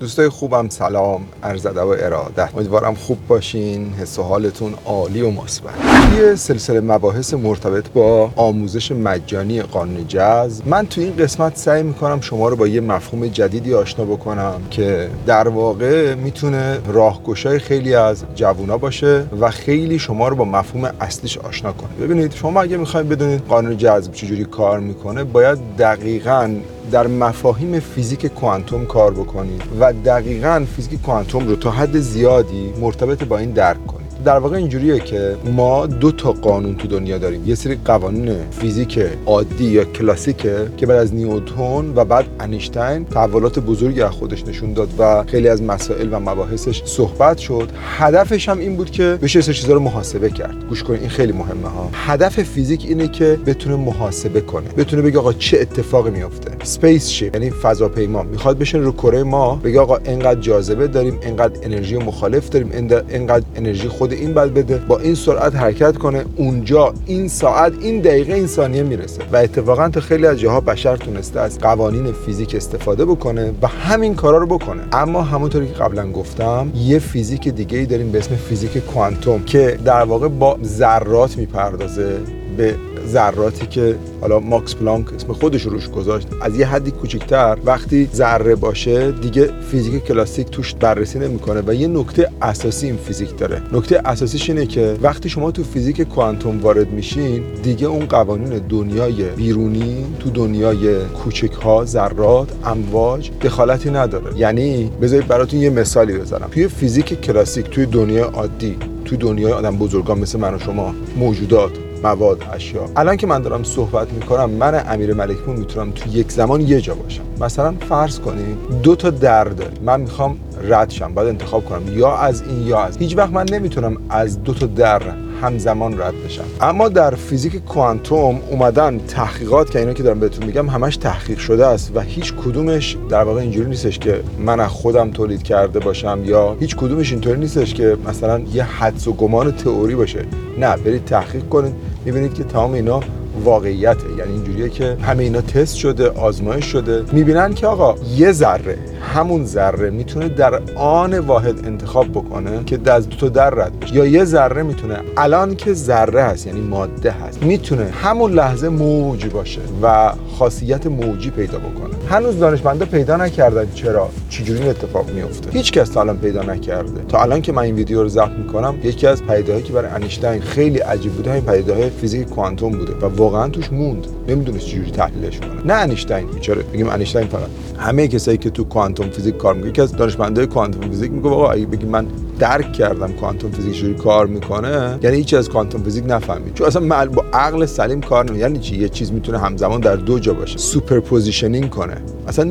دوستای خوبم سلام، عرض ادب و ارادت. امیدوارم خوب باشین، حس و حالتون عالی و مثبت. توی سلسله مباحث مرتبط با آموزش مجانی قانون جذب، من توی این قسمت سعی میکنم شما رو با یه مفهوم جدیدی آشنا بکنم که در واقع میتونه راهگشای خیلی از جوونا باشه و خیلی شما رو با مفهوم اصلیش آشنا کنه. ببینید، شما اگه میخواید بدونید قانون جذب چجوری کار میکنه، باید دقیقاً در مفاهیم فیزیک کوانتوم کار بکنید و دقیقاً فیزیک کوانتوم رو تا حد زیادی مرتبط با این درک کنید. در واقع اینجوریه که ما دو تا قانون تو دنیا داریم. یه سری قوانین فیزیک عادی یا کلاسیکه که بعد از نیوتن و بعد انیشتین تحولات بزرگی از خودش نشون داد و خیلی از مسائل و مباحثش صحبت شد. هدفش هم این بود که بشه سه چیزا رو محاسبه کرد. گوش کنید، این خیلی مهمه ها. هدف فیزیک اینه که بتونه محاسبه کنه، بتونه بگه آقا چه اتفاقی میفته. اسپیس شیپ یعنی فضاپیما میخواد بشین رو کره ما، بگه آقا اینقدر جاذبه داریم، اینقدر انرژی مخالف داریم، اینقدر انرژی خود این بل بده، با این سرعت حرکت کنه، اونجا این ساعت این دقیقه این ثانیه میرسه. و اتفاقا تو خیلی از جاها بشر تونسته از قوانین فیزیک استفاده بکنه و همین کارا رو بکنه. اما همونطوری که قبلا گفتم، یه فیزیک دیگه‌ای داریم به اسم فیزیک کوانتوم که در واقع با ذرات میپردازه، به ذراتی که حالا ماکس پلانک اسم خودش روش گذاشت. از یه حدی کوچیک‌تر وقتی ذره باشه دیگه فیزیک کلاسیک توش بررسی نمی‌کنه و یه نکته اساسی این فیزیک داره. نکته اساسیش اینه که وقتی شما تو فیزیک کوانتوم وارد میشین، دیگه اون قوانین دنیای بیرونی تو دنیای کوچک‌ها، ذرات، امواج دخالتی نداره. یعنی بذارید براتون یه مثالی بزنم. توی فیزیک کلاسیک، توی دنیای عادی، توی دنیای آدم بزرگان مثل من و شما، موجودات، مواد، اشیا، الان که من دارم صحبت میکنم، من امیر ملکپور میتونم تو یک زمان یه جا باشم. مثلا فرض کنید دو تا در داریم، من میخوام رد شم، باید انتخاب کنم یا از این یا از. هیچ وقت من نمیتونم از دو تا در همزمان رد بشم. اما در فیزیک کوانتوم اومدن تحقیقات که اینا که دارم بهتون میگم همش تحقیق شده است و هیچ کدومش در واقع اینجوری نیستش که من از خودم تولید کرده باشم، یا هیچ کدومش اینطوری نیستش که مثلا یه حدس و گمان تئوری باشه. نه، برید تحقیق کنید، میبینید که تمام اینا واقعیته. یعنی اینجوریه که همه اینا تست شده، آزمایش شده. میبینن که آقا یه ذره، همون ذره میتونه در آن واحد انتخاب بکنه که از دو تا در رد بشه، یا یه ذره میتونه الان که ذره هست یعنی ماده هست، میتونه همون لحظه موج باشه و خاصیت موجی پیدا بکنه. هنوز دانشمندا پیدا نکردن چرا چجوری این اتفاق میفته. هیچ کس تا الان پیدا نکرده. تا الان که من این ویدیو رو ضبط میکنم، یکی از پدیده‌هایی که برای انیشتین خیلی عجیب بوده همین پدیده فیزیک کوانتوم بوده و واقعا توش موند، نمیدونست چجوری تحلیلش کنه. نه انیشتین بیچاره، میگیم انیشتین فقط، همه کسایی که تو کوانتوم فیزیک کار میکنه، یکی از دانشمندای کوانتوم فیزیک میگه آقا اگه بگی من درک کردم کوانتوم فیزیک چجوری کار میکنه، یعنی هیچ از کوانتوم فیزیک نفهمید، چون اصلا با عقل سلیم کار نمیکنه. یعنی چی؟ یه چیز میتونه همزمان در دو جا باشه، سوپرپوزیشنینگ کنه. اصلا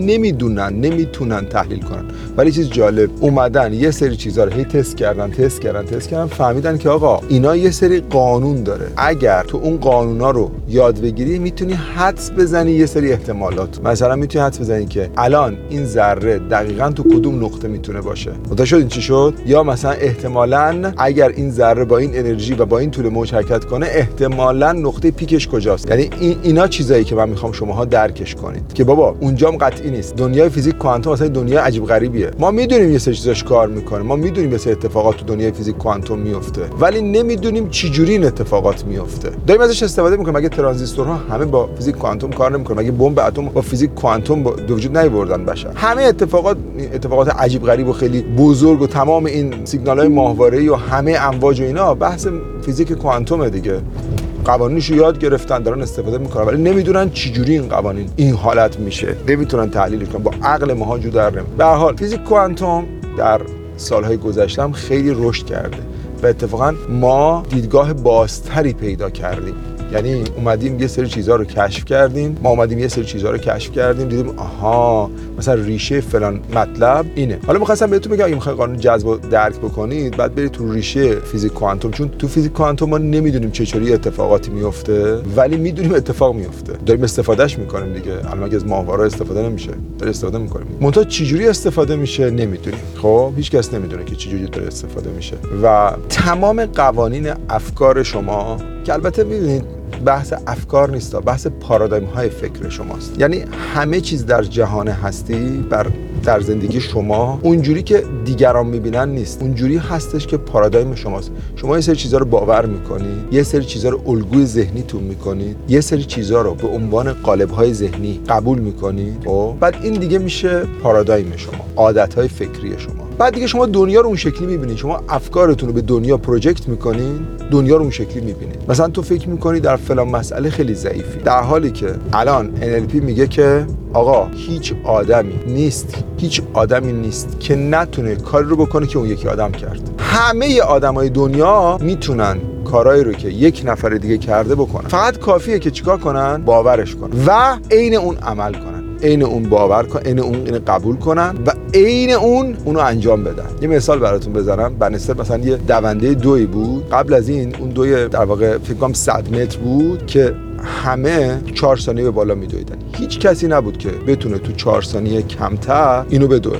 نمیتونن تحلیل کنن. ولی چیز جالب، اومدن یه سری چیزا رو هی تست کردن، فهمیدن که آقا اینا یه سری قانون داره. اگر تو اون قانونا رو یاد بگیری، میتونی حدس بزنی یه سری احتمالات. مثلا میتونی حدس بزنی که الان این ذره دقیقاً تو کدوم نقطه میتونه باشه. متوجه شدین چی شد؟ یا مثلا احتمالاً اگر این ذره با این انرژی و با این طول موج حرکت کنه، احتمالاً نقطه پیکش کجاست. یعنی اینا چیزایی که من میخوام شماها درکش کنید که بابا اونجام قطعی نیست. دنیای فیزیک کوانتوم اصلا دنیا عجیب غریبیه. ما میدونیم یه سری چیزاش کار میکنه، ما میدونیم یه سری اتفاقات تو دنیای فیزیک کوانتوم میفته، ولی نمیدونیم چه جوری این اتفاقات میفته. داریم ازش استفاده میکنیم. مگه ترانزیستورها همه با فیزیک کوانتوم کار نمیکنه؟ مگه بمب اتم با فیزیک کوانتوم به وجود نیاوردن بشر؟ همه اتفاقات عجیب غریب و خیلی بزرگ و تمام این سیگنال‌های ماهواره‌ای و همه امواج و اینا بحث فیزیک کوانتومه دیگه. قوانینشو یاد گرفتن، دارن استفاده میکنن، ولی نمیدونن چجوری این قوانین این حالت میشه، نمیتونن تحلیلش کنن، با عقل ماها جو در نمیاد. به هر حال فیزیک کوانتوم در سالهای گذشته هم خیلی رشد کرده و اتفاقا ما دیدگاه بازتری پیدا کردیم. یعنی اومدیم یه سری چیزها رو کشف کردیم، دیدیم آها مثلا ریشه فلان مطلب اینه. حالا می‌خواستم بهتون بگم اگه می‌خواید قانون جذب رو درک بکنید، بعد برید تو ریشه فیزیک کوانتوم، چون تو فیزیک کوانتوم ما نمیدونیم چه جوری اتفاقاتی میفته، ولی میدونیم اتفاق میفته، داریم استفادهش می‌کنیم دیگه. الان مگه از ماهواره استفاده نمیشه؟ داریم استفاده می‌کنیم. منتها چه جوری استفاده میشه نمیدونیم. خب هیچ کس نمیدونه که چه جوری داره استفاده میشه و تمام قوانین افکار شما که البته می‌بینید بحث افکار نیست، بحث پارادایم های فکر شماست. یعنی همه چیز در جهان هستی در زندگی شما اونجوری که دیگران میبینن نیست، اونجوری هستش که پارادایم شماست. شما یه سری چیزا رو باور میکنید، یه سری چیزا رو الگوی ذهنیتون میکنید، یه سری چیزا رو به عنوان قالب‌های ذهنی قبول میکنید و بعد این دیگه میشه پارادایم شما، عادت‌های فکری شما. بعد دیگه شما دنیا رو اون شکلی میبینید، شما افکارتون رو به دنیا پروژکت میکنید، دنیا رو اون شکلی میبینید. مثلا تو فکر میکنی در فلان مسئله خیلی ضعیفی، در حالی که الان NLP میگه که آقا هیچ آدمی نیست که نتونه کاری رو بکنه که اون یکی آدم کرد. همه آدمای دنیا میتونن کارهایی رو که یک نفر دیگه کرده بکنن، فقط کافیه که چیکار کنن؟ باورش کنن و عین اون عمل کنن، عین اون باور کنن، عین اون اینو قبول کنن و عین اونو انجام بدن. یه مثال براتون بزنم. بنستر مثلا یه دونده دوی بود، قبل از این اون دوی در واقع فکر کنم 100 متر بود که همه 4 ثانیه به بالا میدویدن. هیچ کسی نبود که بتونه تو 4 ثانیه کمتر اینو بدوه.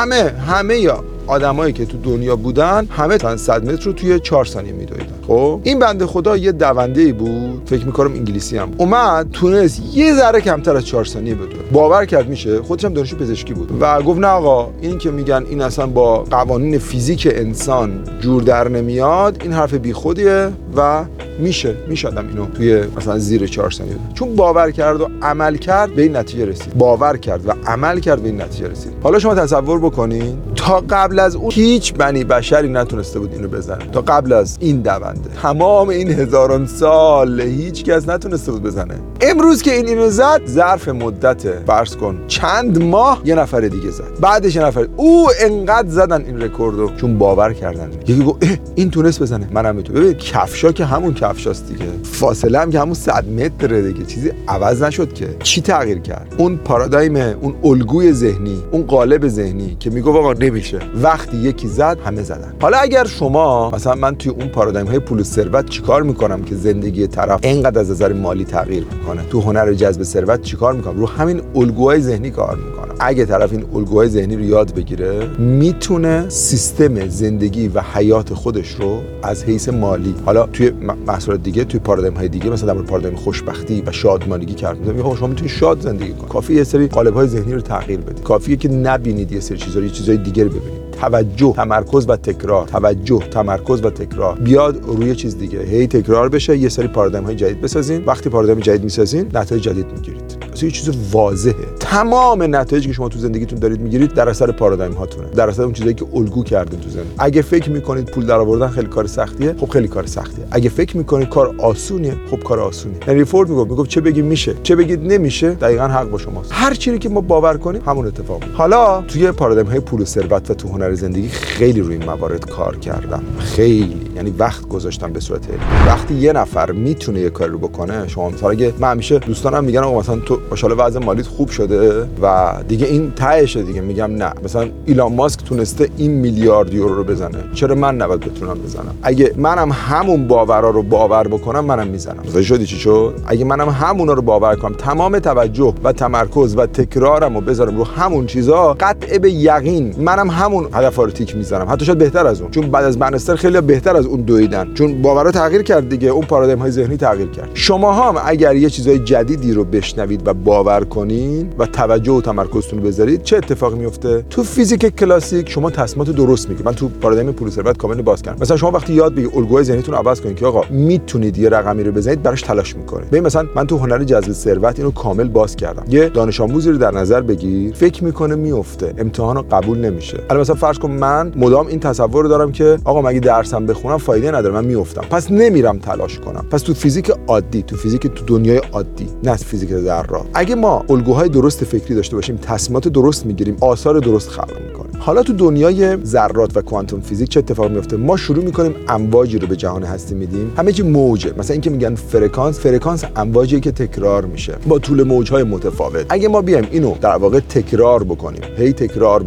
همه یا آدمایی که تو دنیا بودن همه تا 100 متر رو توی 4 ثانیه میدویدن. خب این بنده خدا یه دونده‌ای بود، فکر می‌کنم انگلیسی هم اومد، تونست یه ذره کمتر از 4 ثانیه بدوه. باور کرد میشه، خودش هم دانشجو پزشکی بود و گفت نه آقا این که میگن این اصلا با قوانین فیزیک انسان جور در نمیاد، این حرف بیخودیه و میشه آدم اینو توی مثلا زیر 4 ثانیه بده. چون باور کرد و عمل کرد به این نتیجه رسید. باور کرد و عمل کرد به این نتیجه رسید. حالا شما تصور بکنین تا قبل از اون هیچ بنی بشری نتونسته بود اینو بزنه. تا قبل از این دونده تمام این هزاران سال هیچ کس نتونسته بود بزنه. امروز که اینو زد، ظرف مدت فرض کن چند ماه یه نفر دیگه زد، بعدش یه نفر، او انقدر زدن این رکوردو چون باور کردن. یکی گفت این تونست بزنه، منم میتونم. ببین کفشا که همون کفشاست دیگه، فاصله هم که همون 100 متره دیگه، چیزی عوض نشد که. چی تغییر کرد؟ اون پارادایم، اون الگوی ذهنی، اون قالب ذهنی که میگه آقا نمیشه. وقتی یکی زد همه زدن. حالا اگر شما مثلا من توی اون پارادایم های پول و ثروت چیکار میکنم که زندگی طرف اینقدر از نظر مالی تغییر میکنه، تو هنر جذب ثروت چیکار میکنم؟ رو همین الگوهای ذهنی کار میکنم. اگه طرف این الگوهای ذهنی رو یاد بگیره، میتونه سیستم زندگی و حیات خودش رو از حیث مالی، حالا توی محصولات دیگه، توی پارادایم های دیگه، مثلا در پارادایم خوشبختی و شادمانگی کار میکنه. شما میتونید شاد زندگی کنید. کافیه یه سری قالب های ذهنی رو تغییر بدید. کافیه که نبینید یه سری چیزا رو، یه چیزای دیگه رو ببینید. توجه، تمرکز و تکرار بیاد روی چیز دیگه، هی تکرار بشه، یه سری پارادایم های جدید بسازین. وقتی پارادایم جدید میسازین، نتایج جدید میگیرید. یه چیز واضحه. تمام نتایجی که شما تو زندگیتون دارید میگیرید در اثر پارادایم هاتونه، در اثر اون چیزایی که الگو کردین تو زندگی. اگه فکر میکنید پول درآوردن خیلی کار سختیه، خب خیلی کار سختیه. اگه فکر میکنید کار آسونیه، خب کار آسونیه. هنری فورد میگفت چه بگید میشه، چه بگید نمیشه، دقیقاً حق با شماست. هر چیزی که ما باور کنیم همون اتفاق میفته. حالا توی پارادایم های پول و ثروت و تو هنر زندگی خیلی روی این موارد کار کردم، خیلی، یعنی وقت گذاشتم به صورت علمی. وقتی یه نفر میتونه یه کاری رو بکنه، شما مثلا اگه من همیشه دوستانم میگن آقا مثلا تو ماشاءالله وضع مالیت خوب شده و دیگه این تهشه دیگه، میگم نه، مثلا ایلان ماسک تونسته این میلیارد یورو رو بزنه، چرا من نباید بتونم بزنم؟ اگه منم همون باورا رو باور بکنم، منم میزنم. مثلا شدی چی شد؟ اگه منم همونا رو باور کنم، تمام توجه و تمرکز و تکرارم رو بذارم رو همون چیزا، قطع به یقین منم همون هدفا رو تیک میزنم، حتی شاید بهتر از اون. چون بعد از بنستر خیلی بهتر از اون دویدن، چون باورا تغییر کرد دیگه، اون پارادایم های ذهنی تغییر کرد. شما هم اگر یه چیزای جدیدی رو بشنوید و باور کنین و توجه و تمرکزتون رو بذارید، چه اتفاقی میفته؟ تو فیزیک کلاسیک شما تصمیمات درست میگیرید. من تو پارادایم پول و ثروت کامل باز کردم. مثلا شما وقتی یاد بگیرید الگوهای ذهنیتون رو عوض کنید که آقا میتونید یه رقمی رو بزنید، براش تلاش میکنید. ببین مثلا من تو هنر جذب ثروت اینو کامل باز کردم. یه دانش آموزی رو در نظر بگیر، فکر میکنه میفته، امتحانو قبول نمیشه. الان مثلا فرض کن من مدام این تصور رو دارم که آقا مگه درسم بخونم فایده نداره، من میافتم، پس نمیرم تلاش کنم. پس تو فیزیک عادی، تو فیزیک تو دنیای عادی، نه فیزیک ذرات، اگه ما الگوهای درست فکری داشته باشیم، تصمیمات درست میگیریم، آثار درست خلق میکنیم. حالا تو دنیای ذرات و کوانتوم فیزیک چه اتفاقی میفته؟ ما شروع میکنیم امواجی رو به جهان هستی میدیم. همه چی موجه. مثلا اینکه میگن فرکانس امواجی که تکرار میشه با طول موجهای متفاوت. اگه ما بیایم اینو در واقع تکرار بکنیم، هی تکرار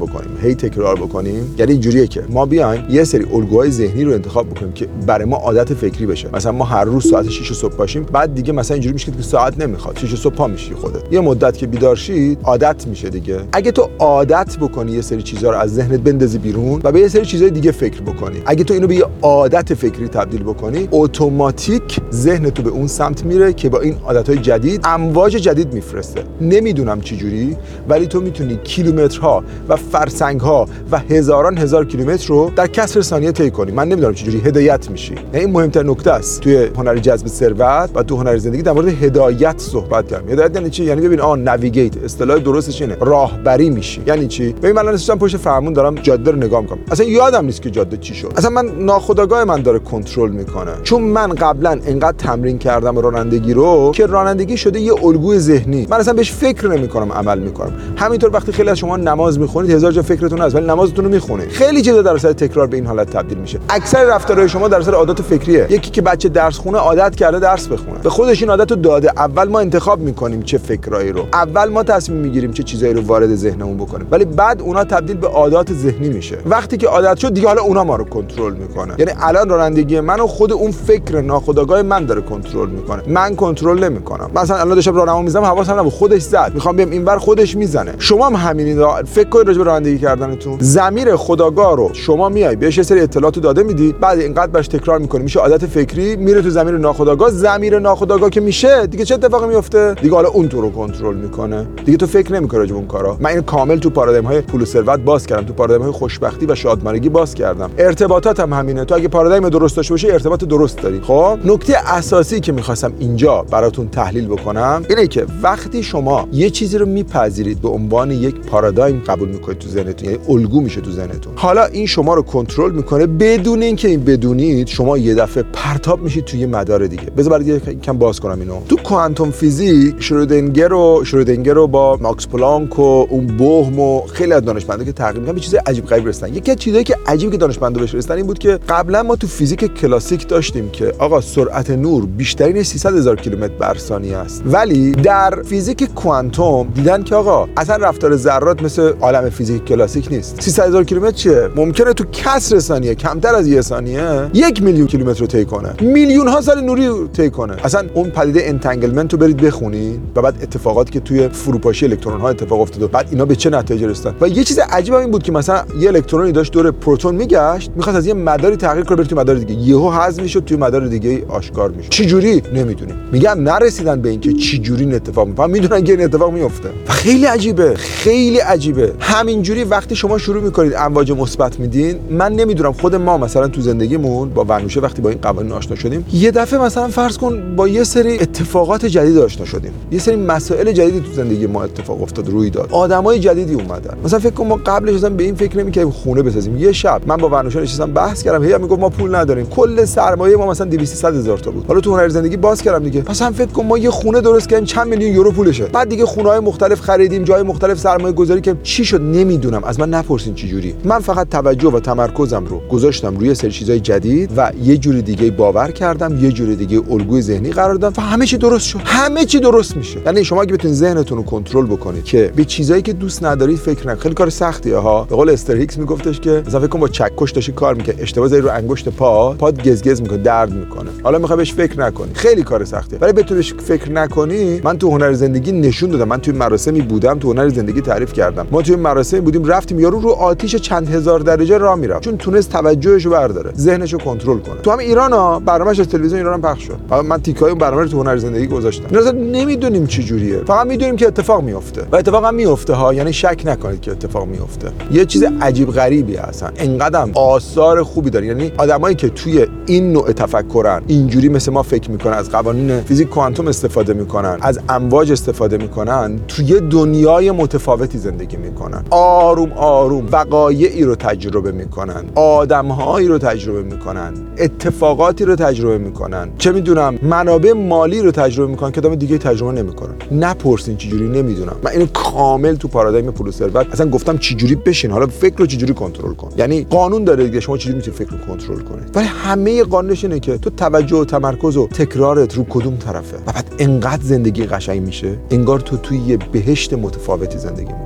بکنیم، یعنی اینجوریه که ما بیایم یه سری الگوهای ذهنی رو انتخاب بکنیم که برای ما عادت فکری بشه. مثلا ما هر روز ساعت 6 صبح پاشیم، بعد دیگه مثلا اینجوری میشه که ساعت نمیخواد، 6 صبح پا میشی خودت. یه مدت که بیدار شید عادت میشه دیگه. اگه تو عادت بکنی یه سری چیزا رو از ذهنت بندازی بیرون و به یه سری چیزای دیگه فکر بکنی. اگه تو اینو به یه عادت فکری تبدیل بکنی، اتوماتیک ذهن تو به اون سمت میره که با این عادتهای جدید امواج جدید میفرسته. نمیدونم چه جوری، ولی تو میتونی کیلومترها و فرسنگ‌ها و هزار کیلومتر رو در کسر ثانیه طی کنی. من نمیدونم چه جوری هدایت میشی. یعنی این مهمترین نکته است توی هنر جذب ثروت و تو هنر زندگی. در مورد هدایت صحبت کردم. هدایت یعنی چی؟ یعنی ببین نویگیت، اصطلاح درستش اینه، راهبری میشی. یعنی چی؟ ببین من الان نشستم پشت فرمون دارم جاده رو نگاه میکنم، اصلا یادم نیست که جاده چی شد. اصلا من ناخودآگاه من داره کنترل میکنه، چون من قبلا انقدر تمرین کردم رانندگی رو که رانندگی شده یه الگوی ذهنی. من اصلا بهش فکر نمیکنم، عمل میکنم. همینطور وقتی خیلی از شما نماز میخونید، هزار جا فکرتون هست ولی نمازتون رو میخونید. خیلی چیزا در اثر تکرار به این حالت تبدیل میشه. اکثر رفتارهای شما در اثر عادات فکریه. یکی که بچه درس خونه عادت کرده درس بخونه، به خودش این عادت رو داده. اول ما انتخاب میکنیم چه فکرایی رو، اول ما تصمیم میگیریم چه چیزایی رو وارد ذهنمون بکنیم، ولی بعد اونا تبدیل به عادات ذهنی میشه. وقتی که عادت شد دیگه حالا اونا ما رو کنترل میکنه. یعنی الان رانندگی منو خود اون فکر ناخودآگاه من داره کنترل میکنه، من کنترل نمیکنم. مثلا الان داشتم راهنما میزنم، حواسم نبود، خودش زد، میخوام بیام اینور، خودش میزنه. شما هم همینید، فکر کنید راجع به رانندگی کردنتون. ضمیر خودآگاه رو شما میای بهش یه سری اطلاعات داده میدید، بعد اینقدر باش تکرار میکنی، میشه عادت فکری، میره تو ضمیر ناخودآگاه. ضمیر ناخودآگاه که میشه دیگه چه اتفاقی میفته؟ دیگه حالا اون تو رو کنترل میکنه، دیگه تو فکر نمیکنی راجع به اون کارا. من این کامل تو پارادایم های پول و ثروت باز کردم، تو پارادایم های خوشبختی و شادمانگی باز کردم. ارتباطات هم همینه. تو اگه پارادایم درست داشته باشی ارتباط درست داری. خب نکته اساسی که میخواستم اینجا براتون تحلیل بکنم اینه که وقتی شما یه چیزی رو میپذیرید به عنوان یک پارادایم قبول میکنید تو ذهنتون، یعنی الگو میشه تو ذهنتون، حالا این شما رو کنترل میکنه بدون اینکه این بدونید. شما یه دفعه پرتاب میشید توی یه دیگه. بذار برات یکم باز کنم اینو. تو کوانتوم فیزیک شرودینگر رو با ماکس پلانک و اون بوهم و خیلی از دانشمندا که تحقیق می‌کردن به چیز عجیب غریب رسیدن. یکی از چیزایی که عجیبی که دانشمندا بهش رسیدن این بود که قبلا ما تو فیزیک کلاسیک داشتیم که آقا سرعت نور بیشترین 300,000 کیلومتر بر ثانیه است، ولی در فیزیک کوانتوم دیدن که آقا اصلا رفتار ذرات مثل عالم فیزیک کلاسیک نیست. 300,000 کیلومتر چیه؟ ممکنه تو کسر ثانیه، کمتر از یه ثانیه، 1,000,000 کیلومتر رو طی کنه، میلیون ها سال نوری رو طی کنه. اصلا اون پدیده انتنگلمنت رو برید بخونید و بعد اتفاقاتی که توی فروپاشی الکترون ها اتفاق افتاد و بعد اینا به چه نتایجی رسیدن. و یه چیز عجیب این بود که مثلا یه الکترونی داشت دور پروتون میگشت، میخواست از یه مداری تحقیق کنه بره توی مدار دیگه، یهو حذف میشد توی مدار دیگه آشکار میشد. چه جوری نمیدونیم. میگم نرسیدن به اینکه چه جوری این اتفاق میفته، میدونن که این اتفاق میفته. و خیلی عجیبه، خیلی عجیبه. همینجوری وقتی شما شروع میکنید امواج مثبت میدین، من نمیدونم خود ما مثلا تو زندگیمون با ونوشه وقتی با این قوانین آشنا شدیم، یه دفعه مثلا فرض کن با یه سری اتفاقات جدید آشنا شدیم، یه سری مسائل جدیدی تو زندگی ما اتفاق افتاد، روی داد، آدمای جدیدی اومدن. مثلا فکر کن ما قبلش اصلا به این فکر نمی‌کردیم خونه بسازیم. یه شب من با ونوشه نشستم بحث کردم، هی میگفت ما پول نداریم، کل سرمایه ما مثلا 200,000 تا بود. حالا تو هنر زندگی باز کردم دیگه، مثلا فکر کن ما یه خونه درست کردیم چند میلیون یورو پولشه، بعد دیگه خونه‌های مختلف خریدیم، جای مختلف سرمایه گذاری کردیم. چی شد نمیدونم، از من نپرسین چه جوری. من فقط توجه و تمرکزم رو گذاشتم روی سری چیزای جدید و یه جوری دیگه باور کردم، یه جوری دیگه الگوی ذهنی قرار دادم و همه چی درست شد. همه چی درست میشه. یعنی شما اگه بتونید ذهنتون رو کنترل بکنید که به چیزایی که دوست ندارید فکر نکنید، خیلی کار سختیه ها. به قول استر هیکس میگفتش که مثلا فکر کن با چکش داشتی کار میکنی، اشتباه زدی رو انگشت پات گزگز میکنه، درد میکنه. حالا میخوای بهش فکر نکنی، خیلی کار سختیه. ولی بتونی بهش فکر نکنی. من تو هنر زندگی نشون دادم، من توی مراسمی بودم، تو هنر زندگی تعریف کردم. ما توی مراسمی بودیم، رفتیم یارو رو آتیش چند هزار درجه راه میرفت، چون تونست توجهش رو برداره، ذهنش رو کنترل کنه. تو هم ایران برنامه‌اش از تلویزیون ایران پخش شد. من تیکای اون برنامه رو تو هنر زندگی گذاشتم. اینا نمیدونیم چه جوریه، فقط میدونیم که اتفاق میفته و اتفاق هم میفته ها. یعنی شک نکنید که اتفاق میفته. یه چیز عجیب غریبی هستن، انقدر آثار خوبی داره. یعنی آدمایی که توی این نوع تفکرن، اینجوری مثل ما فکر میکنن، از قوانین فیزیک کوانتوم استفاده میکنن، از امواج استفاده میکنن، توی دنیای متفاوتی زندگی میکنن. آروم آروم وقایعی رو تجربه میکنن، آدمهایی رو تجربه میکنن، اتفاقاتی رو تجربه میکنن، چه میدونم منابع مالی رو تجربه میکنن که آدم دیگه تجربه نمیکنن. نپرسین چجوری، نمیدونم. من اینو کامل تو پارادایم پول و ثروت اصلا گفتم چجوری بشین، حالا فکر رو چجوری کنترل کن. یعنی قانون داره دیگه، شما چجوری میتونید فکر رو کنترل کنید. ولی همه قانونش اینه که تو توجه و تمرکز و تکرارت رو کدوم طرفه و بعد انقدر زندگی قشنگ میشه انگار تو توی یه بهشت متفاوتی زندگی میکنی.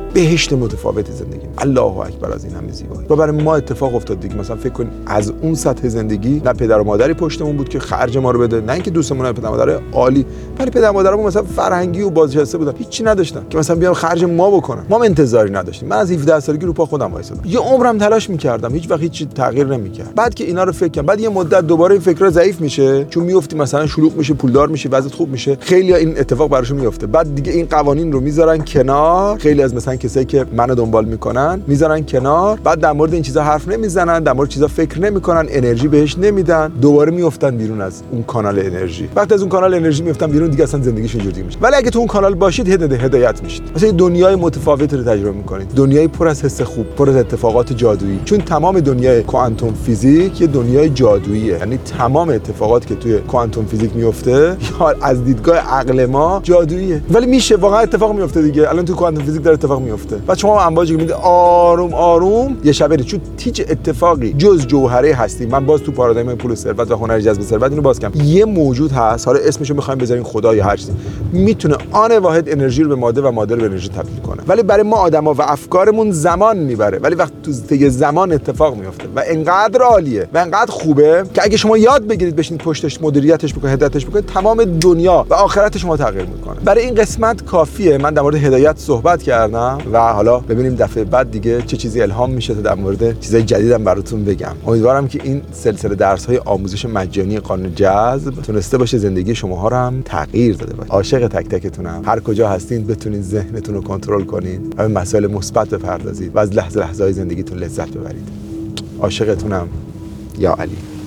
بهشت متفاوتی زندگی میکنیم. الله اکبر از این همه زیبایی. و برای ما اتفاق افتاد دیگه. مثلا فکر کن از اون سطح زندگی نه پدر و مادری پشتمون بود که خرج ما رو بده، نه اینکه دوستمون پدر مادر عالی، ولی پدر مادرمون مثلا فرهنگی و بازنشسته بودن، هیچی نداشتن که مثلا بیان خرج ما بکنن. ما انتظاری نداشتیم. من از 17 سالگی رو پا خودم وایسادم. یه عمرم تلاش می‌کردم، هیچ وقت هیچ تغییر نمی‌کرد. بعد که اینا رو فکر کردم، بعد یه مدت دوباره این فکرا ضعیف میشه، چون میافتی مثلا شلوغ میشه، پولدار میشه، وضعیت خوب میشه، خیلی این اتفاق براشون میفته. بعد دیگه این قوانین رو میذارن کنار. خیلی از مثلا کسایی که منو دنبال میکنن میذارن کنار، بعد در مورد این چیزا حرف نمیزنن، در مورد چیزا فکر نمیکنن، انرژی بهش نمیدن، دوباره میافتن بیرون از اون کانال انرژی. وقتی از اون کانال انرژی میافتن بیرون دیگه اصلا زندگیشون اینجوری میشه. ولی اگه تو اون کانال باشید هدایت میشید. مثلا دنیای متفاوتی رو تجربه میکنید، دنیای پر از حس خوب، پر از اتفاقات جادویی. چون تمام دنیای کوانتوم فیزیک یه دنیای جادوییه. یعنی تمام اتفاقاتی که توی کوانتوم فیزیک میفته یا از دیدگاه عقل ما جادوییه، ولی میشه واقعا اتفاق میفته دیگه. الان تو کوانتوم فیزیک داره اتفاق میفته. بعد شما امواجی که میده آروم آروم یه شبه، چون هیچ اتفاقی جز جوهره هستی. من باز تو پارادایم پول و ثروت و هنر جذب ثروت اینو باز کردم. یه موجود هست، حالا اسمشو میخوایم بذارین خدا یا هر چیزی، میتونه آن واحد انرژی رو به ماده و ماده رو به انرژی تبدیل کنه. ولی برای ما آدما و افکارمون زمان میبره. ولی وقت تو طی زمان اتفاق میفته و انقدر عالیه و انقدر خوبه که اگه شما یاد بگیرید بشینید پشتش مدیریتش بکنید، هدایتش بکنید، تمام دنیا و آخرت شما تغییر میکنه. برای این قسمت کافیه. من در مورد هدایت صحبت کردم و حالا ببینیم دفعه بعد دیگه چه چیزی الهام میشه تا در مورد چیزای جدیدم براتون بگم. امیدوارم که این سلسله درس‌های آموزش مجانی قانون جذب تونسته باشه زندگی شماها رو هم تغییر داده باشه. عاشق تک تکتونم. هر کجا هستین بتونید ذهنتون رو کنترل کنید و به مسائل مثبت بپردازید و از لحظه لحظه‌های زندگیتون لذت ببرید. عاشقتونم. یا علی.